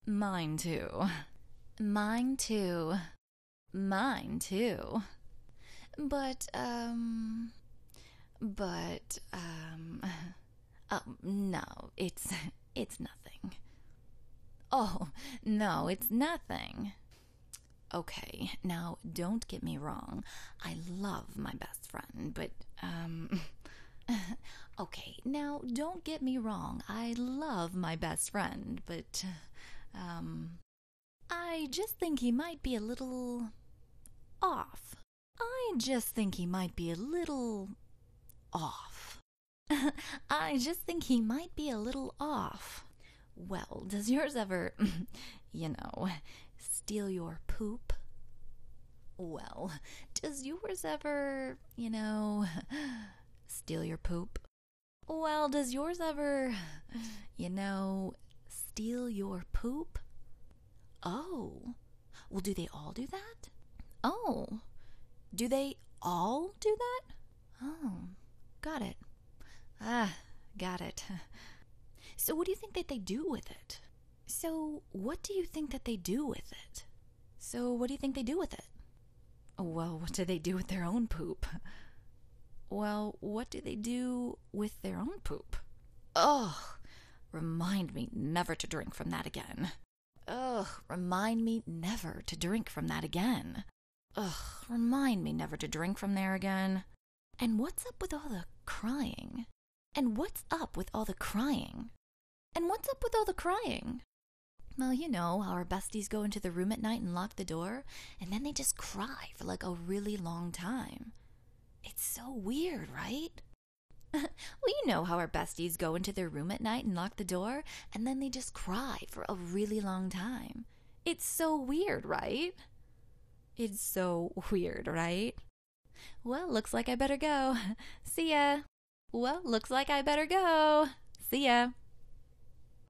Mine too. Mine too. Mine too. But, but, no, it's nothing. Oh, no, it's nothing. Okay, now don't get me wrong. I love my best friend, but, okay, now don't get me wrong. I love my best friend, but, I just think he might be a little off. I just think he might be a little off. I just think he might be a little off. Well, does yours ever, you know, steal your poop? Well, does yours ever, steal your poop? Well, does yours ever, steal your poop? Oh, well, do they all do that? Oh, do they all do that? Oh, got it. Got it. So what do you think that they do with it? So what do you think that they do with it? So what do you think they do with it? Well, what do they do with their own poop? Well, what do they do with their own poop? Ugh, remind me never to drink from that again. Ugh, remind me never to drink from that again. Ugh, remind me never to drink from there again. And what's up with all the crying? And what's up with all the crying? And what's up with all the crying? Well, you know how our besties go into the room at night and lock the door, and then they just cry for like a really long time. It's so weird, right? Well, you know how our besties go into their room at night and lock the door, and then they just cry for a really long time. It's so weird, right? It's so weird, right? Well, looks like I better go. See ya. Well, looks like I better go. See ya.